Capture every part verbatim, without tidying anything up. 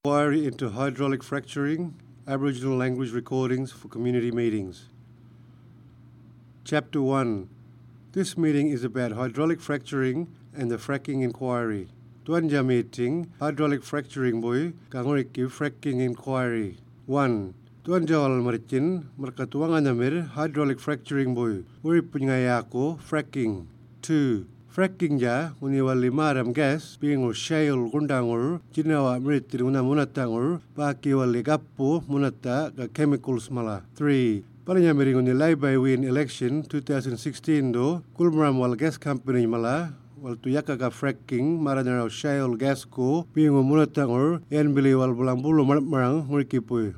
Inquiry into hydraulic fracturing, Aboriginal language recordings for community meetings. Chapter one. This meeting is about hydraulic fracturing and the fracking inquiry. Tuanja meeting, hydraulic fracturing boy, kangoriki fracking inquiry. one. Tuanja wal marichin, markatuanga namir, hydraulic fracturing boy, uri punyayako, fracking. two. Fracking ja uniwal limaram gas being shale gundangor jinawa meritir una munatangor paki wali gapu munata ga chemicals mala. three. Palanya mering uni Labour win election twenty sixteen do kulmaram wal gas company mala wal tuyaka ga fracking maranaraw shale gas ko being munatangor yan bili wal bulang bulu marang murikipuy.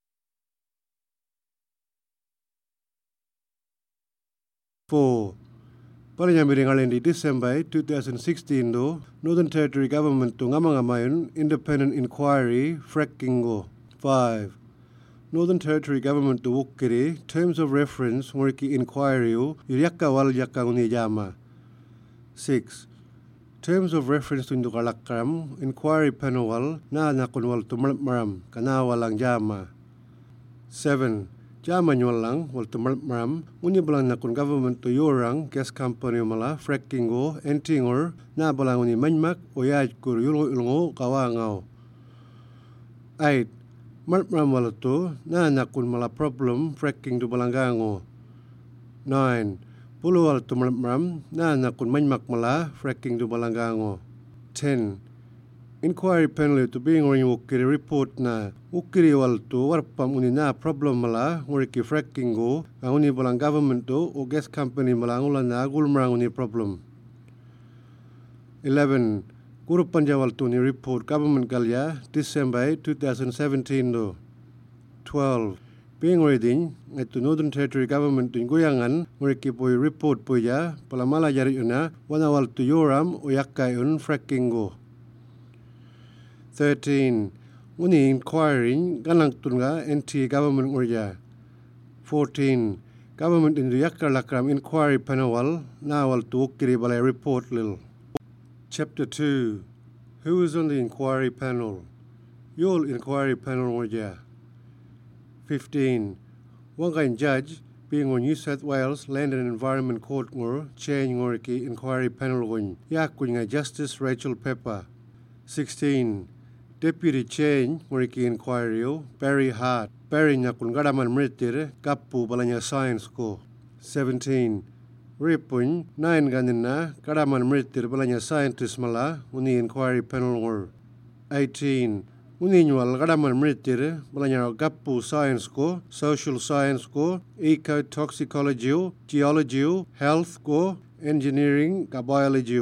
four. Palanya miring alin di December twenty sixteen do Northern Territory Government to ngamangamayon independent inquiry fracking go. five. Northern Territory Government to wukiri terms of reference ngoriki inquiry u yaka wal yaka unijama. six. Terms of reference to indukalakram inquiry panel na nakunwal tumalmaram kanawalang jama. seven. Jama nyualang wal tumalmaram unya balang nakun government to yorang gas company mala fracking go entingor na balang uni manmak oyaj kur yulungo yulungo kawangao. eight. Malmaram wala to na nakun mala problem fracking to balanggango. nine. Pulu wal tumalmaram na nakun manmak mala fracking to balanggango. ten. Inquiry panel to being on ukiri report na ukiri wal to warpam uni na problem mala ngoriki fracking go ang uni balang government to o gas company mala ngulan na gulmarang uni problem. eleven. Guru panjawal to ni report government galya December twenty seventeen do. twelve. Being reading at the Northern Territory Government in Goyangan ngoriki boy report boya palamala yari una wana wal to yoram o yakkai un fracking go. thirteen. Uni inquiring ganang tunga N T government ngorja. fourteen. Government in the Yakar Lakram inquiry panel nawal to ukiri balay report lil. Chapter two. Who is on the inquiry panel? Yol inquiry panel ngorja. fifteen. Wangain judge being on New South Wales Land and Environment Court ngor chair ngoriki inquiry panel gun yakunya Justice Rachel Pepper. sixteen. Deputy Chair ngoriki inquiry Barry Hart Barry nakun gadaman meritir kapu balanya science ko. seventeen. Ripun nine ganina gadaman meritir balanya scientist mala uni inquiry panel ngor. eighteen. Uni nyual gadaman meritir balanya kapu science ko social science ko eco toxicology geology health ko engineering ka biology.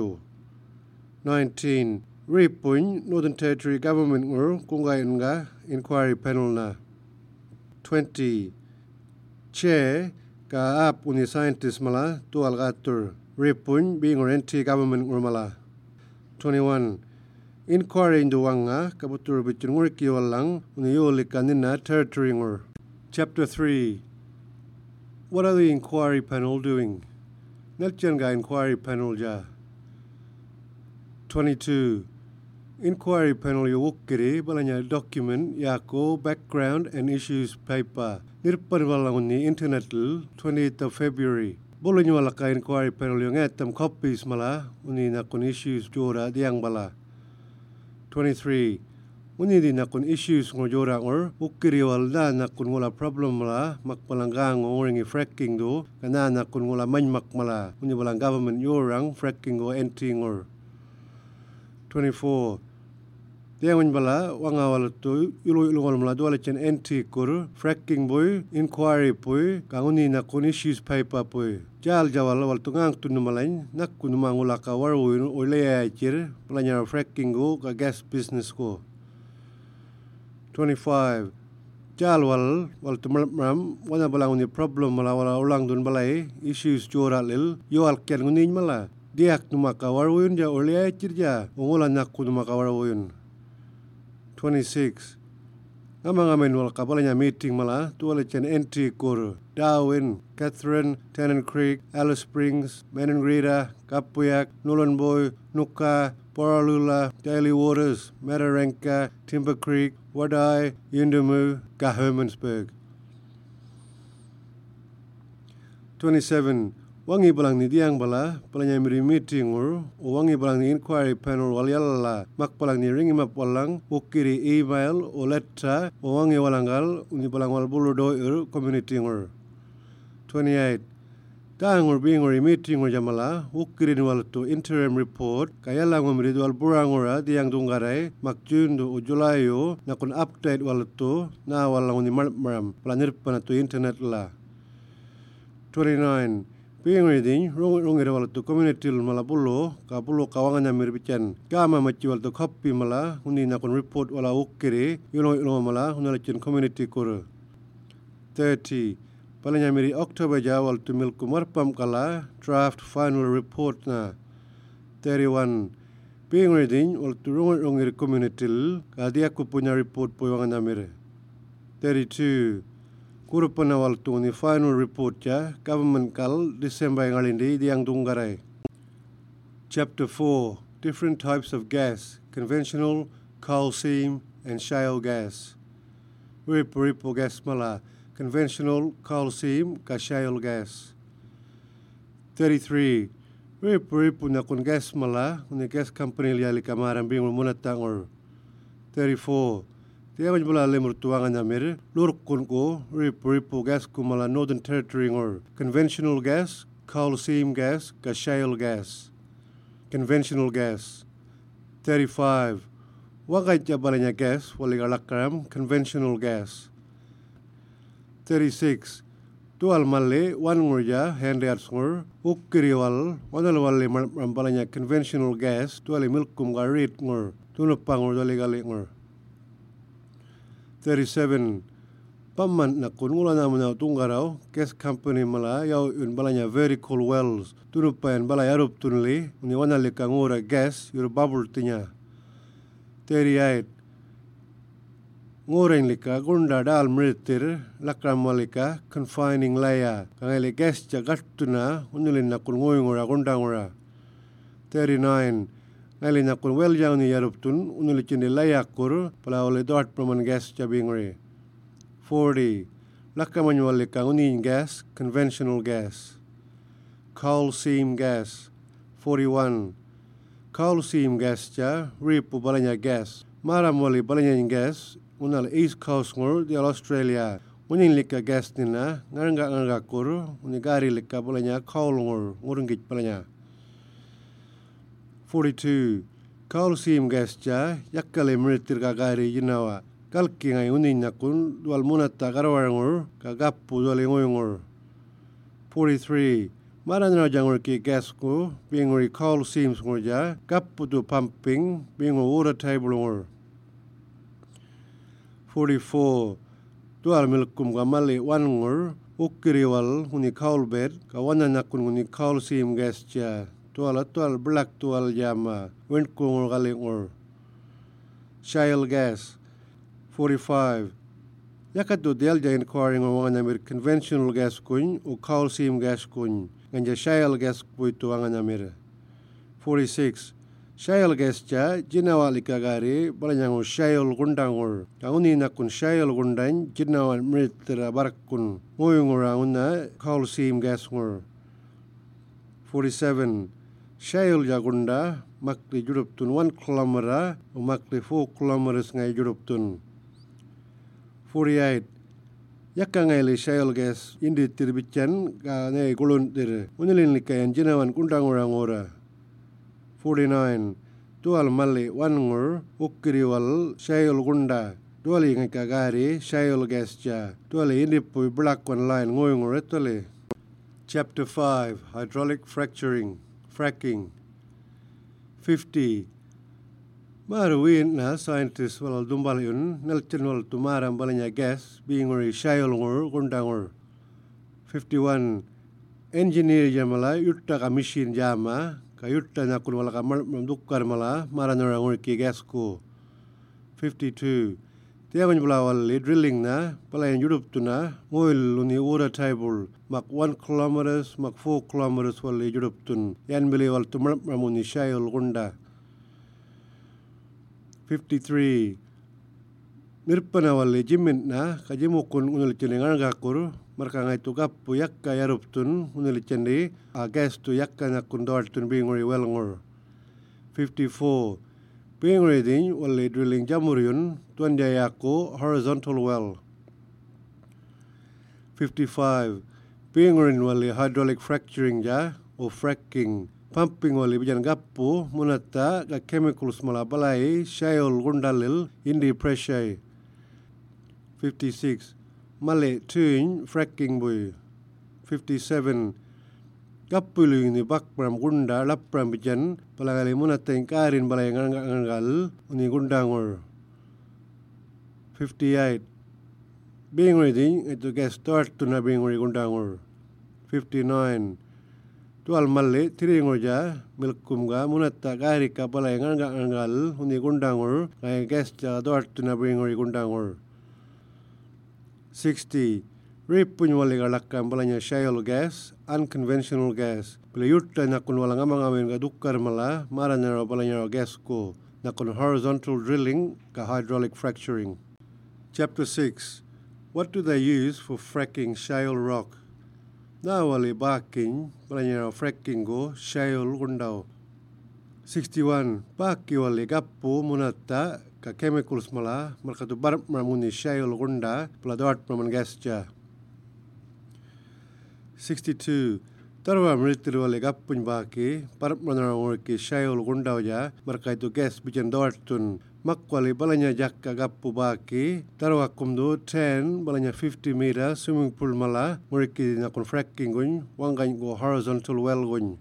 nineteen. Ripun Northern Territory Government ngor kungay nga inquiry panel na. twenty. Chair ka ap uni scientist mala tual gatur Ripun being or N T government ngor mala. twenty-one. Inquiry induwanga kabutur bitun ngor kiwalang uni yoli kanina territory ngor. Chapter three. What are the inquiry panel doing? Nelchan ga inquiry panel ja. twenty-two. Inquiry panel yawukiri balanya document yako background and issues paper. Nirpan walang ni internet l twentieth of February. Bolanya wala ka inquiry panel yung etam copies mala uni nakun issues jora diang bala. twenty-three. Uni di nakun issues ngo jora ngor ukiri wal na nakun wala problem mala makpalanggang ngoring i fracking do kana nakun wala manmak mala uni walang government yorang fracking go enti ngor. twenty-four. Diangon bala wanga wala to yulo yulo wala mala wala chen N T kur fracking boy inquiry boy kanguni na kun issues paper boy jal jawal wal tungang tunu malain nak kunu mangula ka warwin o leya chir planya fracking go ka gas business ko. twenty-five. Jal wal wal tumalram wana bala uni problem mala wala ulang dun balai issues jora lil yo al ken ngunin mala diak numa ka warwin ja o leya chir ja ungula nak kunu maka warwin. twenty-six. Amang amen wal kabalanya meeting mala tuwala chen N T kur Darwin, Catherine, Tennant Creek, Alice Springs, Menengrida, Kapuyak, Nolan Boy, Nuka, Poralula, Daily Waters, Mataranka, Timber Creek, Wadai, Yuendumu, ka Hermannsburg. twenty-seven. Wangi balang ni diang bala, palanya miri meeting ur, o wangi balang ni inquiry panel walyalla, mak balang ni ringi map walang, ukiri email o letter, o wangi walangal, uni balang wal bulu do ur, community ur. twenty-eight. Daang ur being ur meeting ur jamala, ukiri ni wal to interim report, kaya lang umri wal burang ura diang dunggaray, mak June do o July yo, nakun update wal to, na walang uni maram, palanir pa na to internet la. twenty-nine. Being reading, rong rong wal to community mala pulo, ka pulo kawangan na mirbican. Kama machi wal to copy mala, uni nakon report wala ukiri, yuno yuno mala, hunalachin community kuru. thirty. Palanya miri October ja wal to milku marpam kala, draft final report na. thirty-one. Being reading, wal to rong rong community, ka dia ku punya report po wangan na mir. thirty-two. Kurupana wal tu ni final report ja government kal December ngalindi diang dunggaray. Chapter four. Different types of gas: conventional, coal seam, and shale gas. Ripo ripo gas mala: conventional, coal seam, ka shale gas. thirty-three. Ripo ripo na kun gas mala, uni gas company liali kamaran bingung munatangor. thirty-four. Tiawan bala lemur tuangan namir, lurkun ko, ripo ripo gas ko mala Northern Territory ngor. Conventional gas, coal seam gas, ka shale gas. Conventional gas. thirty-five. Wakay jabalanya gas, wali galakram, conventional gas. thirty-six. Tual mali, wan ngurja, handiats ngur, ukiriwal, wanal wali rambalanya conventional gas, tuali milkum garit ngur, tunupangur dali gali ngur. thirty-seven. Paman na kunula naman na tunggaraw, gas company mala yaw yun balanya vertical wells. Tunupayan bala yarup tunli, uniwana lika ngura gas, yur bubble tinya. thirty-eight. Ngureng lika gunda dal meritir, lakram malika confining layer. Kangili gas jagat tuna, unilin na kun ngoy ngura gunda ngura. thirty-nine. Nali na kun well jaw ni yarup tun, unilichin ni layak kur, pala ole dot praman gas jabingri. forty. Lakaman wali ka unin gas, conventional gas. Coal seam gas. forty-one. Coal seam gas ja, ripu balanya gas. Maram wali balanya gas, unal East Coast ngur di Australia. Unin lika gas nina, ngarangga ngarangga kur, unigari lika balanya coal ngur, ngurungit balanya. forty-two. Coal seam gas ja, yakkale meritir kagari jinawa. Kalki ngai unin nakun, dual munata karawarangur, kagapu duali ngoyungur. forty-three. Maran rajangur ki gas ko, binguri coal seams ngur ja, kapu tu pumping, bingur water table ngur. forty-four. Dual milkum gamali wan ngur, ukiriwal uni coal bed, kawana nakun uni coal seam gas ja. Tual tual black tual jama, wind kungur galingur. Shale gas. forty-five. Yakatu del ja inquiring on amir conventional gas kun o coal seam gas kun, ganja shale gas puitu angan amir. forty-six. Shale gas ja jinawa likagari balanyangu shale gundangur. Kauni nakun shale gundan jinawa mritira barakun, ngoyungur anguna coal seam gas ngur. forty-seven. Shale jagunda makli juruptun one kilometer o makli four kilometers ngai juruptun. forty-eight. Yakka ngai li shale gas indi tirbican ka ngai guluntir. Unilin likayan jinawan kundangurangura. forty-nine. Tual mali wangur ukiriwal shale gunda. Tuali ngai kagari shale gas ja. Tuali indi pui black one line ngoyungur etali. Chapter five. Hydraulic fracturing. Fracking. fifty. Maruin na scientists wal dumbal yun nelchin wal tumaram balanya gas being ori shale ngur gundangur. fifty-one. Engineer jamala yutta ka machine jama ka yutta na kun wala ka mamdukkar mala maranora ngur ki gas ko. fifty-two. Tiawan bula wali drilling na palayan yudup tuna ngoil uni water table mak one kilometers mak four kilometers wali yudup tun yan bili wal tumrap ramuni shayol gunda. fifty-three. Nirpana wali jimint na kajimukun unulicen ngar gakur marka ngai tu kappu yakka yaruptun unulicen di agas tu yakka nakun dortun binguri welngor. fifty-four. Binguri din wali drilling jamuriun tuan jayaku horizontal well. fifty-five. Bingurin wali hydraulic fracturing ja o fracking. Pumping wali bijan gappu munata ka chemicals malabalai shale gundalil indi pressure. fifty-six. Male tuin fracking bui. fifty-seven. Gappuling ni bakpram gunda lapram bijan palagali munata ingkarin balai ngangal uni gundangor. fifty-eight. Binguri din itu gas start tu na binguri gundangor. fifty-nine. Tual male tiringor ja milkum ga munata gari ka balai ngangal uni gundangor ngai gas ja start tu na binguri gundangor. sixty. Ripun wali galakam balanya shale gas, unconventional gas. Bila yutta nakun wala ngamang-ngamin ga dukkar mala maranya balanya gas ko nakun horizontal drilling ka hydraulic fracturing. Chapter six. What do they use for fracking shale rock? Na wali baking balanya fracking go shale gundao. sixty-one. Baki wali gappu munata ka chemicals mala markatu barp mamuni shale gunda pala dort maman gas ja. sixty-two. Tarwa meritir wali gappun baki barp manarangor ki shale gundao ja markaitu gas bijan dortun makwali balanya jakka gappu baki tarwa kumdu ten balanya fifty meter swimming pool mala muriki nakun fracking gun wangan go horizontal well gun.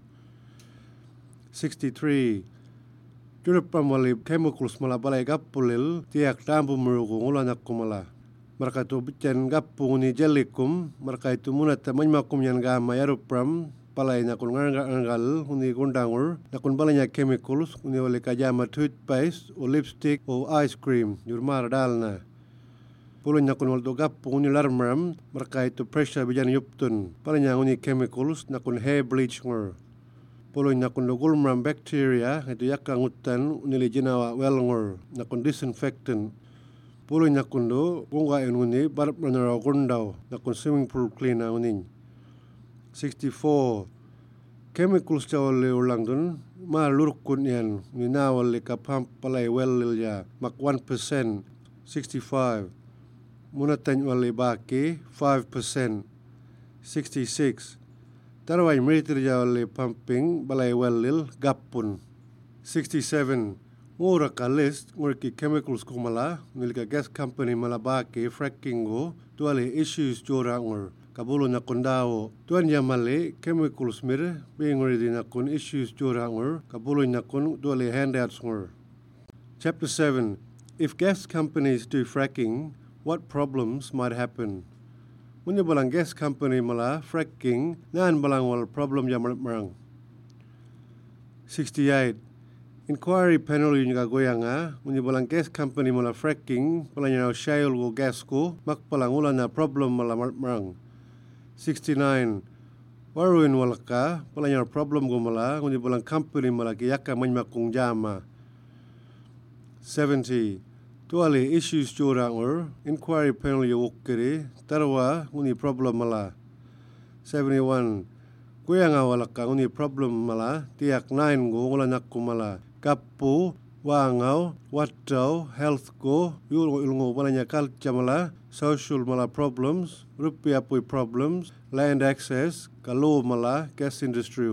sixty-three. Jurupam wali chemicals mala balai gappulil tiak tampu murugu ngula nakumala markatu bijan gappu ni jelikum markaitu munata manmakum yan gama yarupram palai nakun ngangal uni gundangur nakun balanya chemicals uni wali kajama toothpaste o lipstick o ice cream yurmar dalna pulun nakun wal gappu uni larmram markaitu pressure bijan yuptun balanya uni chemicals nakun hair bleach ngor pulun nakun gulmram bacteria itu yakka ngutan uni jinawa welngor nakun disinfectant pulun nakun do bunga uni barp ranara gundau nakun swimming pool cleaner uni. sixty-four. Chemicals jawali ulang dun ma lurkun yan ni nawali ka pump palai well ya mak one percent. sixty-five. Munatan wali baki five percent. sixty-six. Tarwai meritir jawali pumping balai well lil gapun. sixty-seven. Ngura ka list ngurki chemicals kumala nilika gas company malabaki fracking go tuali issues jora ngur kabulo na kundao tuan yamale chemicals mir binguri din akun issues jora ngur kabulo na kun tuali handouts ngur. Chapter seven. If gas companies do fracking, what problems might happen? Munya balang gas company mala fracking nan balang wal problem jamal marang. sixty-eight. Inquiry panel yung gagoyanga munya balang gas company mala fracking palanya shale go gas ko makpalang ulan na problem mala marang. sixty-nine. Waruin walaka palanya problem go mala munya balang company mala kiyaka manmakung jama. seventy. Tuali issues jorangor inquiry panel yung ukiri tarwa uni problem mala. seventy-one. Kuyanga walaka uni problem mala tiyak nine go wala nakku mala. Kappu, wangau, watau, health ko, yulungo ilungo balanya culture mala, social mala problems, rupiah pui problems, land access, kalau mala, gas industry.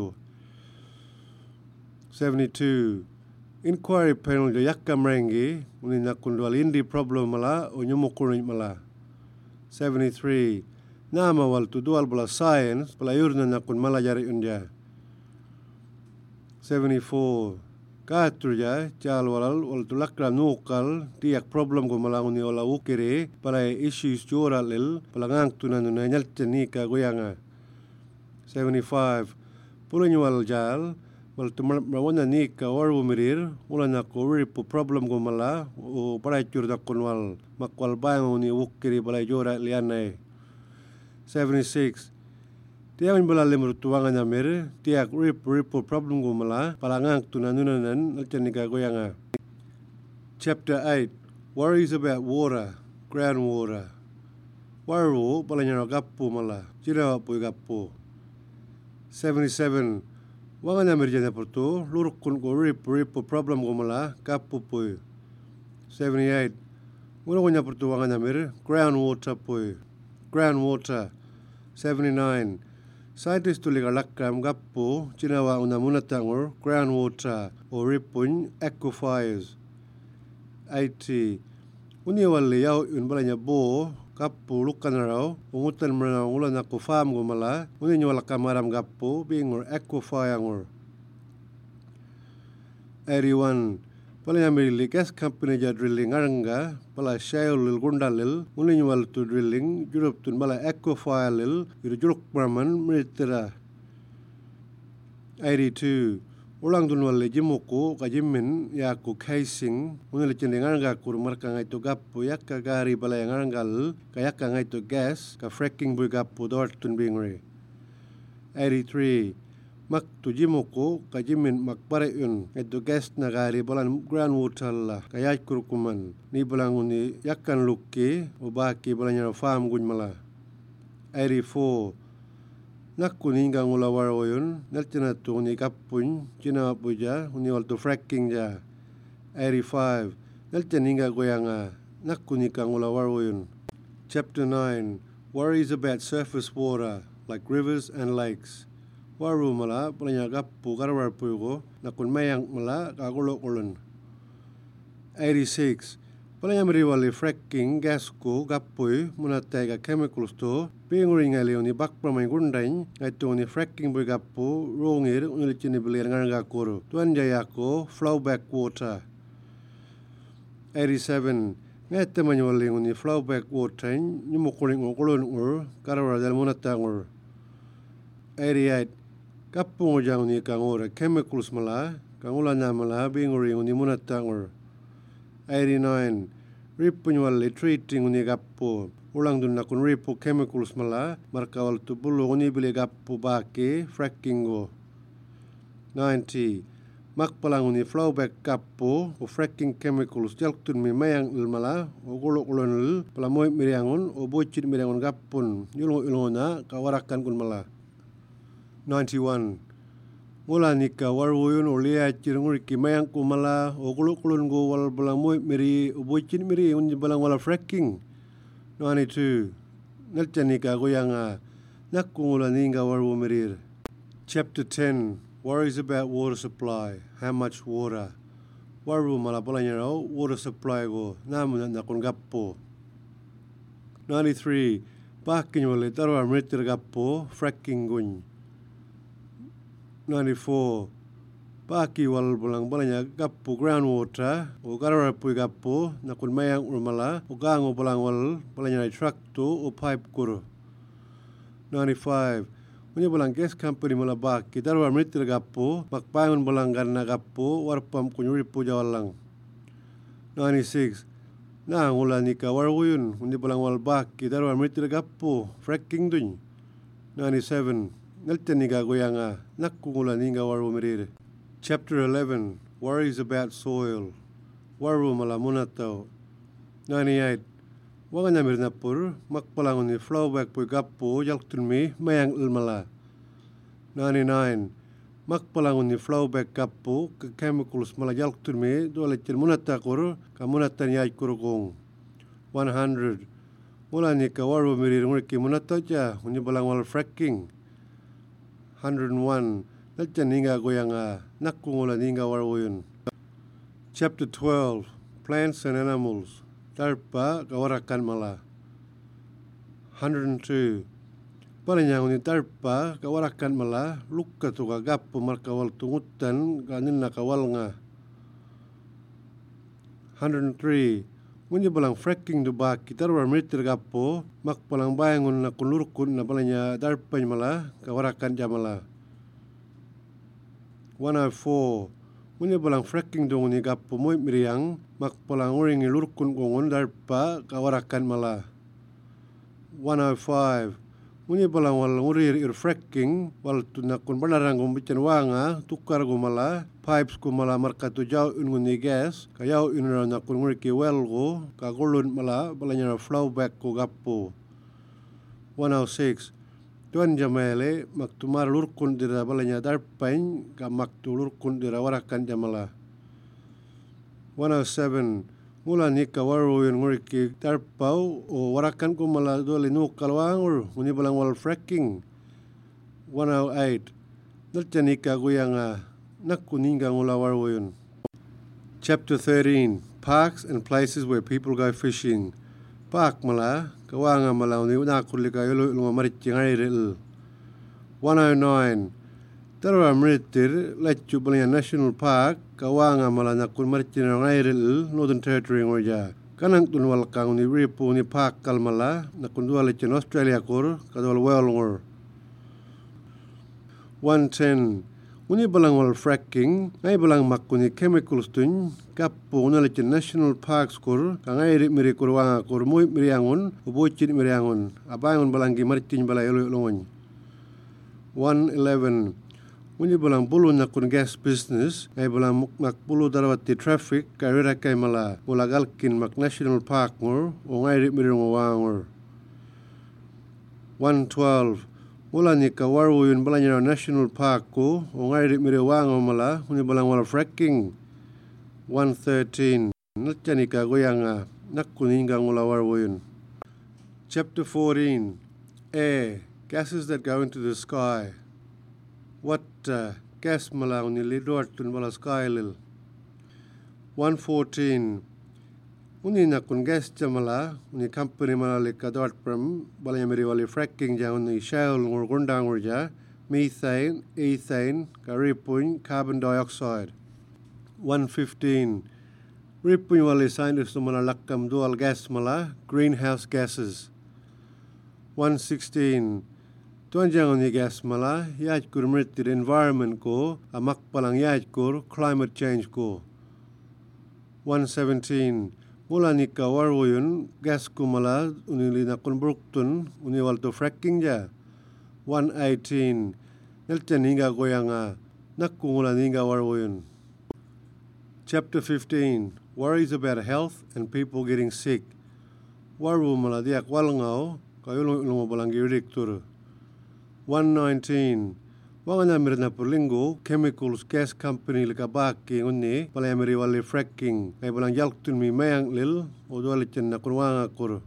seventy-two. Inquiry panel jo yakka merengi, uni nakundwal indi problem mala, o nyumukurin mala. seventy-three. Nama wal tudual bala science, bala yurna nakun mala jari unja. seventy-four. Katurja jal walal wal tulakra nukal tiak problem ko malanguni wala ukire para issues jora lil palangang tunan na nyalten ni ka goyanga. seventy-five. Pulun wal jal wal tumrawana ni ka waru mirir wala na ko ripo problem ko mala o para jur da kunwal makwal bayang ni ukire para jora lianai. seventy-six. Tiak bala lemur tuangan na mere tiak rip rip problem go mala palangang tunanunan alten ni goyanga. Chapter eight. Worries about water, groundwater. Waru balanya gappu mala, jira pui gappu. seventy-seven. Wanganya mirjana portu, lurukun ko rip rip problem ko mala, gappu pui. seventy-eight. Wanganya portu wanganya mir, groundwater pui. Groundwater. seventy-nine. Scientists tuliga lakam gappu, jinawa una munatangur, groundwater, o ripun aquifers. eighty. Uni wali yau un balanya bo, gappu lukan rau, ungutan merana ulan aku farm gumala, uni nyuala kamaram gappu, bingur aquifyangur. eighty-one. Palanya mirili gas company ja drilling aranga, pala shale lil gundalil, uni nyual tu drilling, jurup tun bala aquify lil, yuru juruk braman miritira. eighty-two. Ulang dun wali jimuku ka jimin yaku casing, uni licin aranga kur marka ngai tu gappu yakka gari bala yang arangal, ka yakka ngai tu gas, ka fracking bui gappu dort tun bingri. eighty-three. Mak tu jimuku ka jimin mak pareun itu gas nagari balan groundwater la ka yaj kurukuman ni balang uni yakkan lukki ubaki balanya farm gunmala. eighty-four. Nakku ninga ngula waroyun neltina tu ni kappun jina puja uni wal tu fracking ja. eighty-five. Neltina ninga goyanga nakku nika ngula waroyun. Chapter nine. Worries about surface water like rivers and lakes. Waru mala palanya gappu karawar pugo nakun mayang mala kagulok ulun. eighty-six. Palanya meriwali fracking gas ko gappui munatai ka chemicals to pinguring ali oni bakpra mai gundain ngaitu oni fracking bui gappu rongir unilicini belir nganga kuru tuan jaya ko flowback water. eighty-seven. Ngaite manyuali oni flowback water nyumukuring ngulun ur karawar dal munatangur. eighty-eight. Kapung ujang ni kangura chemicals mala, kangulanya mala binguri uni munatangur. eighty-nine. Ripunyawali treating uni gappu, ulang dun nakun ripu chemicals mala, markawal tu bulu uni bili gappu baki, fracking go. ninety. Makpalang uni flowback gappu, o fracking chemicals jalktun mi mayang ilmala, o guluk ulunul, palamoy miriangun, o bucit miriangun gappun, yulung ilungona, kawarakan kun mala. ninety-one. Mula nika waruyun ulia cirungur ki mayang kumala o kuluk-kulun go wal balang moy miri ubucin miri unji balang wala fracking. ninety-two. Nelca nika goyanga nakku ngula ninga waru mirir. Chapter ten. Worries about water supply. How much water? Waru mala balanya rau water supply go namun nakun gappo. ninety-three. Pakin wale tarwa meritir gappo fracking gun. ninety-four. Paki wal bulang balanya gappu groundwater o karawar pui gappu nakun mayang urmala o gango bulang wal balanya truck tu o pipe kuru. ninety-five. Punya bulang gas company mala baki tarwa meritir gappu makpangun bulang garna gappu warpam kunyuri puja walang. ninety-six. Na ngula nika waruyun punya bulang wal baki tarwa meritir gappu fracking dun. ninety-seven. Nelta niga goyanga nakku ngula ninga waru mirir. Chapter eleven. Worries about soil. Waru mala munatau. ninety-eight. Wanganya mirnapur makpalang ni flowback pui gappu jalktun mi mayang ilmala. ninety-nine. Makpalang ni flowback gappu ke chemicals mala jalktun mi dolecin munatakur ka munatan yaj kurukung. one hundred. Mula nika waru mirir nguriki munatau ja uni balang wal fracking. one hundred one. Nelca ninga goyanga nakku ngula ninga waruyun. Chapter twelve. Plants and animals. Tarpa kawarakan mala. one hundred two. Palanya uni tarpa kawarakan mala lukka tuka gappu markawal tungutan kanin nakawal nga. one hundred three. Muni balang fracking du baki tarwa meritir gappo mak palang bayangun na kunlurkun na balanya darpany mala kawarakan jamala. one oh four. Muni balang fracking dong ni gappo moy miriang mak palang uring ilurkun gongon darpa kawarakan mala. one oh five. Muni balang wal ngurir ir fracking wal tunakun balarang gumbican wanga tukar gumala pipes ku mala marka tu jau ungun ni gas kayau unra na kun ngurki well go ka gulun mala balanya flow back ku gapu. one oh six tuan jamale maktumar lurkun dira balanya darpain ka maktu lurkun dira warakan jamala. one oh seven mula ni ka waru yun ngurki darpau o warakan ku mala dole nu kalwangur uni balang wal fracking. one oh eight nalchanika guyanga nakuninga ngula waru yun. Chapter thirteen Parks and places where people go fishing. Park mala kawanga mala uni nakulika yulu lunga marichingai ril. one oh nine Tarwa meritir lechu balanya National Park kawanga mala nakun marichingai ril Northern Territory ngorja. Kanang tunwal kang ni ripu ni park kalmala nakun dua lechin Australia kur kadwal well ngor. one ten Uni balang wal fracking, ngai balang makuni chemicals tun, kapu una lechin National Parks kur, ka ngai rik miri kurwanga kur mui miriangun, ubucit miriangun, abayangun balangi maritin balay ulu ulungun. one eleven Uni balang bulu nakun gas business, ngai balang mak bulu darawati traffic, ka rira kay mala, ulagalkin mak National Park ngur, o ngai rik miri ngur. one twelve Mula ni ka waru yun balanya National Park ko o ngai rik miri wango mala uni balang wala fracking. one thirteen Nalchani ka goyanga nakuninga ngula waru yun. Chapter fourteen Air gases that go into the sky. What uh, gas mala uni lidort tun bala sky lil. one fourteen Uni nakun gas jamala uni company mala lika dort pram balanya miri wali fracking ja uni shale ngur gundang urja methane, ethane, karipun, carbon dioxide. one fifteen Ripun wali scientists mala lakam dual gas mala greenhouse gases. one sixteen Tuanjang uni gas mala yaj kur meritir environment ko amak palang yaj kur climate change ko. one seventeen Mula ni ka waru yun gas kumala unili nakun bruktun uniwal to fracking ja. one eighteen Nelten hinga goyanga nakungula ninga waru yun. Chapter fifteen Worries about health and people getting sick. Waru mala diak walngau kayulong ulong balang girik tur. one nineteen Wangana mirna perlingo chemicals gas company lika baki nguni palaya miri wali fracking ay balang jalktun mi mayang lil o dua lichen na kurwanga kur.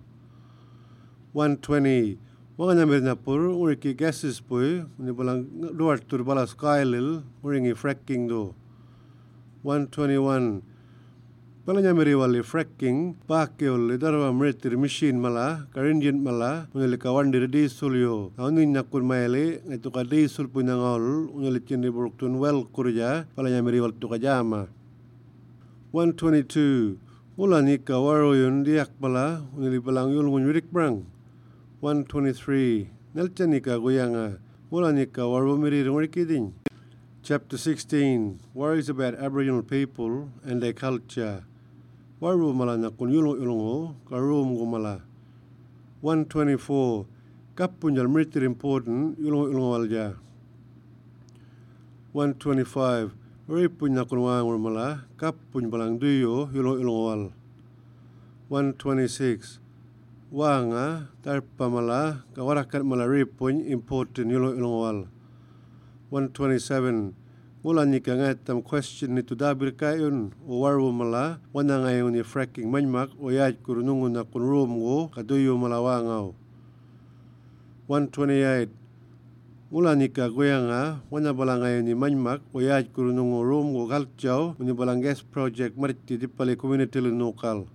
one twenty Wangana mirna pur uriki gases pui uni balang duar tur bala sky lil uringi fracking do. one twenty-one Palanya miri wali fracking baki uli darwa meritir machine mala karinjin mala uni lika wandir diesel yo uni nakun maili itu ka diesel punya ngol uni licin di bruktun well kurja palanya miri wali tuka jama. one twenty-two Mula ni ka waru yun diak bala uni li balang yul ngun wirik brang. one twenty-three Nelchan ni ka goyanga mula ni ka waru miri ringurikidin. Chapter sixteen Worries about Aboriginal people and their culture. Waru mala nakun yulong yulongo karum gumala. one twenty-four Kapunjal meritir important yulong yulongo walja. one twenty-five Ripun nakun wangur mala kapun balang duyo yulong yulongo wal. one twenty-six Wanga tarpa mala kawarakat mala ripun important yulong yulongo wal. one twenty-seven Mula ni ka ngatam question ni tudabir kayun o waru mala wana ngayon ni fracking manyak o yaj kurunungun na kunrum go kaduyo malawangaw. one twenty-eight Mula ni ka goyanga wana bala ngayon ni manyak o yaj kurunungun room go kalchaw uni balang gas project mariti di pali community linukal.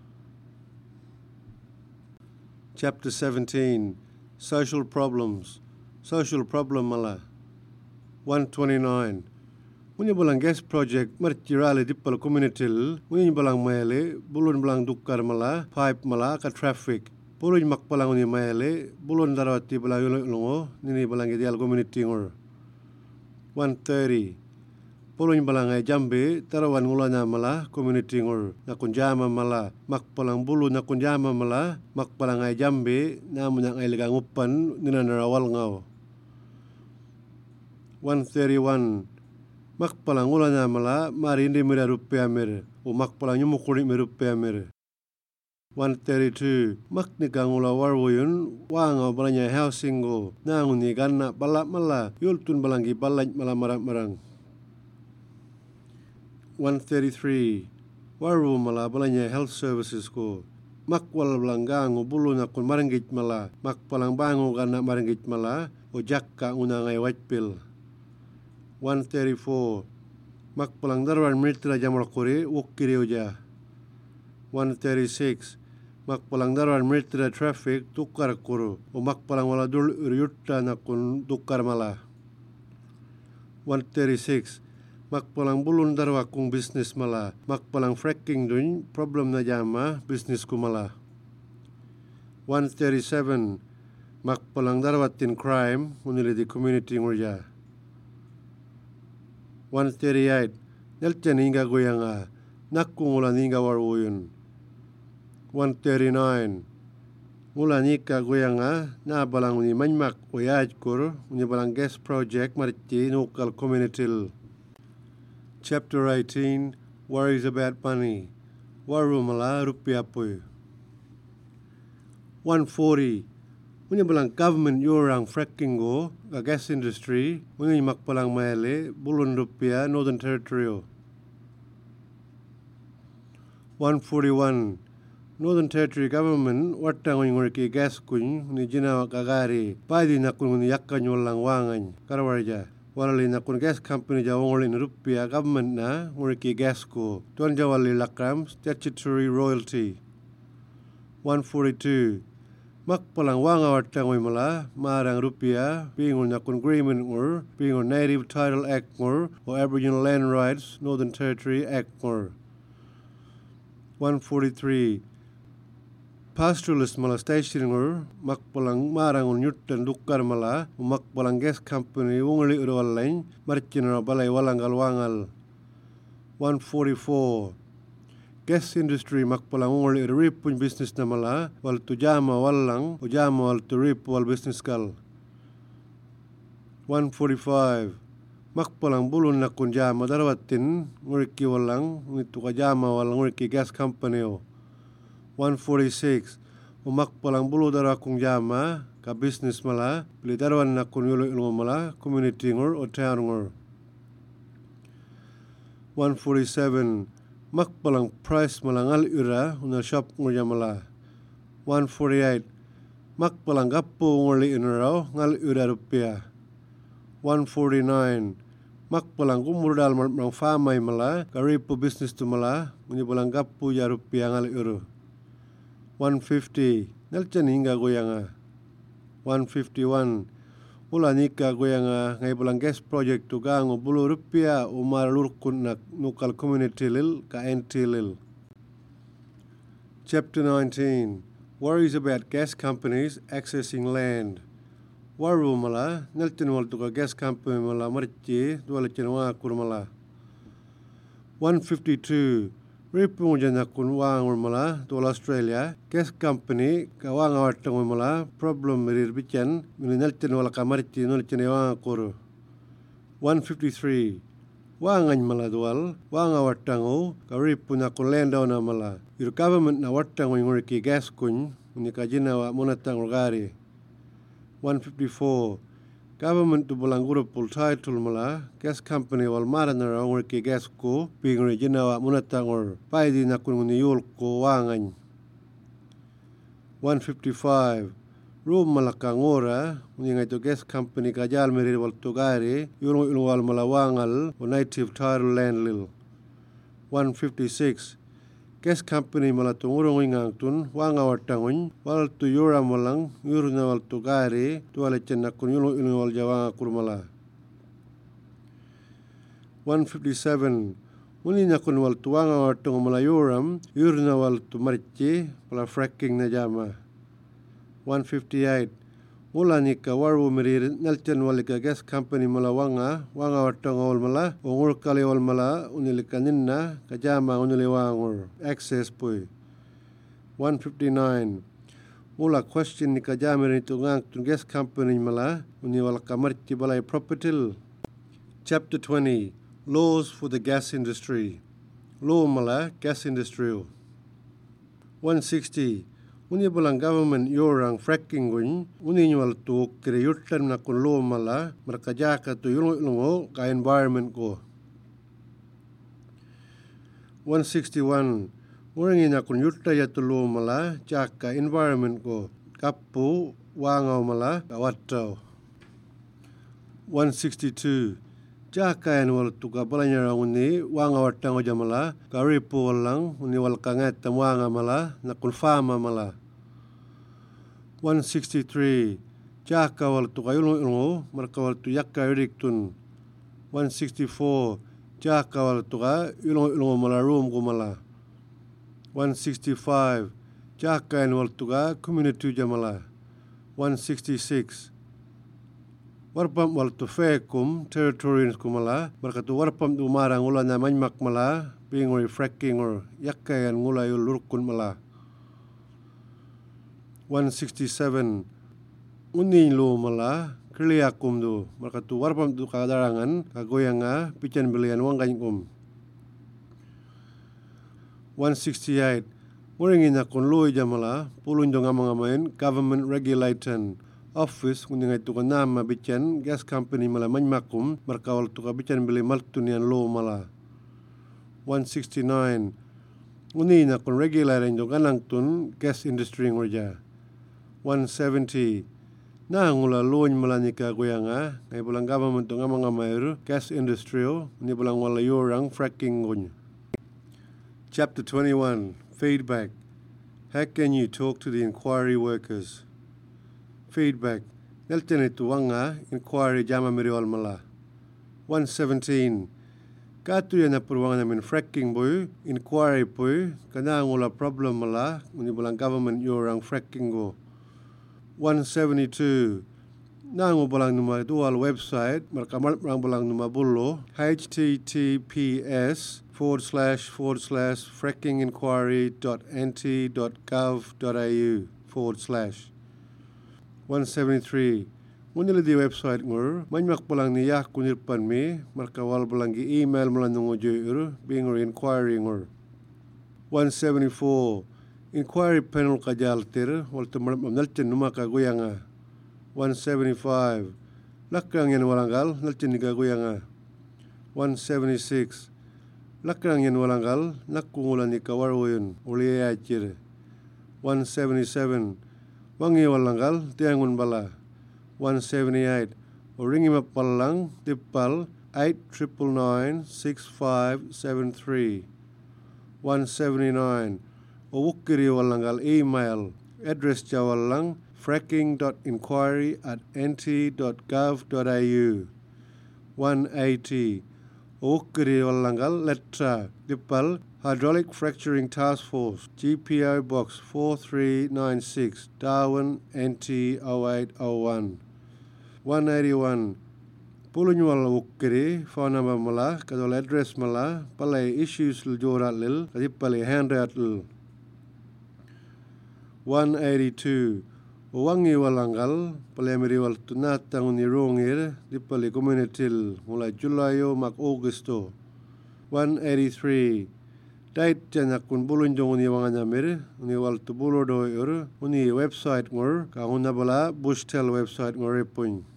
Chapter seventeen Social problems. Social problem mala. one twenty-nine Muni balang gas project martirali di pal community muni balang maile bulun balang dukar mala pipe mala ka traffic bulun mak balang uni maile bulun darawati balang yulongo nini balang ideal community ngor. one thirty Bulun balang ay jambe tarawan ngulana mala community ngor nakun jama mala mak balang bulu nakun jama mala mak balang ay jambe namun ang ay ligangupan nina narawal ngaw. one thirty-one makpalang ulanya mala mari indi mira rupiah mir o makpalang nyumukuri mir rupiah mir. one thirty-two makni kangula warwoyun wanga balanya housing go nanguni ganna balak mala yultun balangi balaj mala marang marang. one thirty-three warwo mala balanya health services ko makwal belangango bulu nakun maranggit mala makpalang bango ganna maranggit mala o jakka unangai whitepil. one thirty-four makpalang darwan mitra jamal kore wokiri uja. one thirty-six makpalang darwan mitra traffic tukar kuru o makpalang wala dul uryutta nakun tukar mala. one thirty-six makpalang bulun darwa kung business mala makpalang fracking dun problem na jama business ku mala. one thirty-seven makpalang darwatin crime unili di community ngurja. one thirty-eight nelten inga goyanga nakku ngulan inga waruyun. one thirty-nine ngulan ika goyanga na balang uni manmak oyaj kur uni balang gas project mariti local community. Chapter eighteen Worries about money. Warumala rupiah puy. one forty Uni balang government yurang fracking go ga gas industry uni makpalang maele bulun rupiah Northern Territory. one forty-one Northern Territory government watang ngurki gas kun ni jinawa kagari padi nakun ni yakkan yolang wangan karawarja. Walali nakun gas company jawongolin rupiah government na ngurki gas ko tuan jawali lakram statutory royalty. one forty-two makpalang wanga watang mala marang rupiah bingun nakun agreement ngur bingun native title act ngur o Aboriginal land rights Northern Territory act ngur. one forty-three pastoralist mala station ngur makpalang marang unyutan dukar mala makpalang gas company wongli urwalain marchina balai walangal wangal. one forty-four gas industry makpalang wongli uripun business na mala wal tujama walang ujama wal turip wal business kal. one forty-five makpalang bulun na kunjama darwatin nguriki walang ngitu kajama walang nguriki gas company o. one forty-six umakpalang bulu dara kung jama ka business mala pili darwan na kun yulo ilmo mala community ngur o town ngur. one forty-seven makpalang price mala ngal ura una shop ngur jamala. one forty-eight makpalang gapu ngurli inuraw ngal ura rupiah. one forty-nine makpalang kumurdal marang famay mala karipu business tu mala munyibalang gapu ya rupiah ngal ura. one fifty nelchen hingga goyanga. one fifty-one ula nika goyanga ngai balang gas project tu gango bulu rupiah umar lurkun nak local community lil ka enti lil. Chapter nineteen Worries about gas companies accessing land. Waru mala nelchen wal tu ka gas company mala marchi dual chenwa kur mala. one fifty-two Ripung jana kun wangur mala to Australia gas company ka wanga watang mala problem mirir bican minelten wala kamarti nolchen wanga kuru. one fifty-three wangan mala dual wanga watango ka ripun akun landau na mala your government na watango nguriki gas kun ni ka jinawa monatang rogari. one fifty-four government tu bulang guru pul title mala gas company wal marana ngor ki gas ko pingri jinawa munatangor paidi nakun ni yul ko wangan. one fifty-five room mala kangora ni ngai to gas company ka jal meri wal tugari yul yul wal mala wangal o native title land lil. one fifty-six gas company mala tungurong ingang tun wanga watangon wal tu yura malang yurna wal tu gari tu wal chen nakun yulo yulo wal jawanga kurmala. one fifty-seven uni nakun wal tu wanga watang mala yuram yurna wal tu marchi pala fracking na jama. one fifty-eight ula nika waru mirir nelchen walika gas company mala wanga wanga watang wal mala ongur kali wal mala unilika ninna kajama unili wangur access pui. one fifty-nine ula question nika jamir itu ngang tu gas company mala uni wal kamarti balai property. Chapter twenty Laws for the gas industry. Law mala gas industry. one sixty. Uni bulang government yorang fracking gun uni nyual tu kire yutan na kun law mala merkaja ka tu yulungo ka environment ko. one sixty-one. Ngurangi na kun yutta ya tu law mala jaka environment ko kapu wangau mala kawatau. one sixty-two. Jaka yan wal tu ka balanya uni wangau watang oja mala karipu walang uni wal kangat tamwanga mala na kun fama mala. one sixty-three. Jaka wal tu ka yulungo marka wal tu yakka yuriktun. one sixty-four. Jaka wal tu ka yulungo mala room ko mala. one sixty-five. Jaka yan wal tu ka community jamala. one sixty-six. Warpam wal tu fekum territories kumala markatu warpam tu marang ula na manmak mala pingori fracking or yakkayan ngula yul lurkun mala. one sixty-seven. Uni lo mala kriyakum du markatu warpam tu kadarangan kagoyanga pican bilian wangkan kum. one sixty-eight. Nguringin akun lo jamala pulun dong amang-amain government regulator office kuningai tu nama bican gas company mala manmakum markawal tu bican beli maltunian lo mala. one sixty-nine. Uni na kun regulator ndo kanang tun gas industry ngorja. one seventy. Na ngula lo mala nika goyanga ngai bulang government tu ngamang-amair gas industry ni bulang wala yorang fracking gun. Chapter twenty-one. Feedback. How can you talk to the inquiry workers? Feedback. Neltene tuwanga inquiry jama miriwal mala. one seventeen. Katu ya na purwanga namin fracking boy inquiry boy kana ngula problem mala uni bulang government yorang fracking go. one seventy-two. Nangu bulang numa dual website marka marang bulang numa bullo https forward slash forward slash frackinginquiry.nt.gov.au forward slash. one seventy-three. Ngunila di website ngur, manyak pulang ni yak kunirpan mi, markawal pulang gi email mula nungu juyur, being or inquiry ngur. one seventy-four. Inquiry panel kajaltir, wal tumarap naltin numa kaguyanga. one seventy-five. Lakrang yan walangal, naltin ni kaguyanga. one seventy-six. Lakrang yan walangal, nakungulan ni kawaruyun, uliyayachir. one seventy-seven. Wangi walangal tiangun bala. one seventy-eight. Oringi mapalang tipal eight nine nine six five seven three. one seventy-nine. Owukiri walangal email address jawalang fracking.inquiry at nt.gov.au. one eighty. Owukiri walangal letra tipal Hydraulic Fracturing Task Force, G P O Box four three nine six, Darwin, N T oh eight oh one. one eighty-one. Pulunyual wukkiri, phone number mala, kadol address mala, palay issues lil jorat lil, kadipalay handout lil. one eighty-two. Uwangi walangal, palay miriwal tunatang unirongir, dipalay community lil, mulai Julayo mak Augusto. one eighty-three. Date jana kun bulun jong uni wanganya mir uni wal tu bulo do ur uni website ngor ka una bala bushtel website ngor ipun.